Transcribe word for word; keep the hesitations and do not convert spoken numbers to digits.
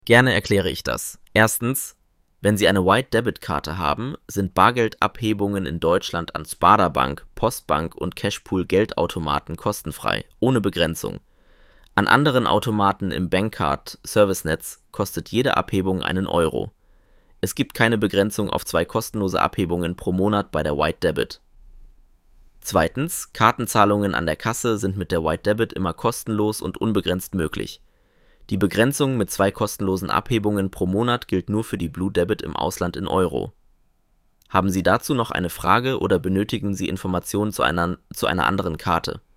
Gerne erkläre ich das. Erstens: Wenn Sie eine White-Debit-Karte haben, sind Bargeldabhebungen in Deutschland an Sparda-Bank, Postbank und Cashpool-Geldautomaten kostenfrei, ohne Begrenzung. An anderen Automaten im Bankcard-Servicenetz kostet jede Abhebung einen Euro. Es gibt keine Begrenzung auf zwei kostenlose Abhebungen pro Monat bei der White Debit. Zweitens: Kartenzahlungen an der Kasse sind mit der White Debit immer kostenlos und unbegrenzt möglich. Die Begrenzung mit zwei kostenlosen Abhebungen pro Monat gilt nur für die Blue Debit im Ausland in Euro. Haben Sie dazu noch eine Frage oder benötigen Sie Informationen zu einer, zu einer anderen Karte?